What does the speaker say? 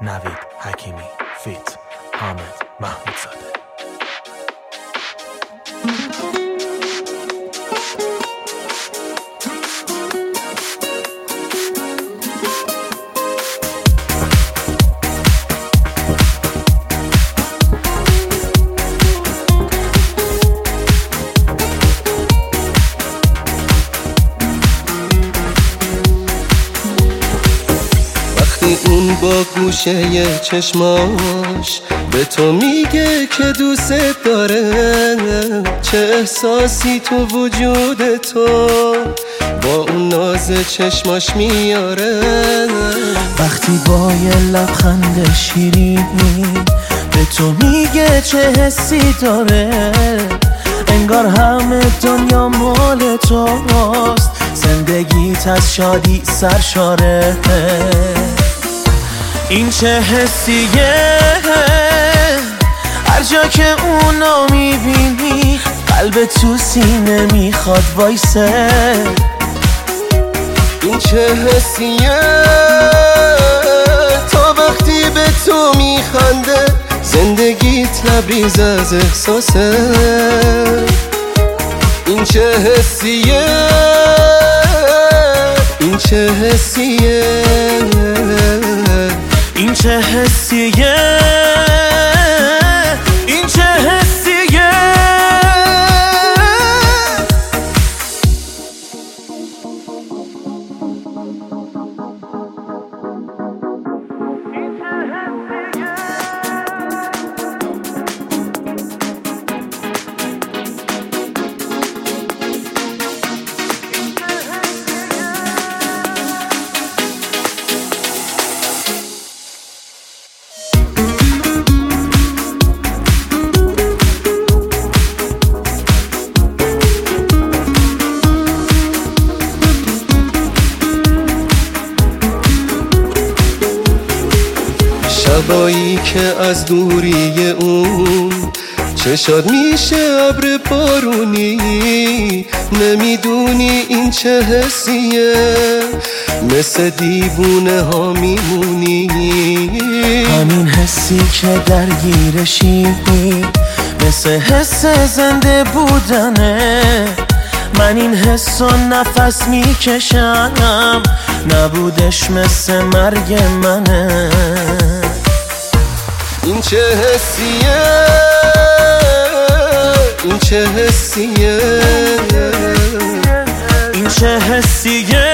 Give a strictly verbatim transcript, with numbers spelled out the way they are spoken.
نوید حکیمی فیت حامد محمودزاده. اون با گوشه چشماش به تو میگه که دوست داره، چه احساسی تو وجود تو با اون ناز چشماش میاره. وقتی با یه لبخند شیرینی به تو میگه چه حسی داره، انگار همه دنیا مال توست، زندگیت از شادی سرشاره. این چه حسیه هر جا که اونو میبینی قلب تو سینه میخواد وایسه. این چه حسیه تا وقتی به تو میخنده زندگیت لبریز از احساسه. این چه حسیه این چه حسیه این چه حسیه این چه حسیه شبایی که از دوری اون چشات میشه ابر بارونی، نمیدونی این چه حسیه، مثل دیوونه ها میمونی. همین حسی که درگیرشی مثل حس زنده بودنه، من این حس و نفس میکشم، نبودش مثل مرگ منه. این چه حسیه این چه حسیه این چه حسیه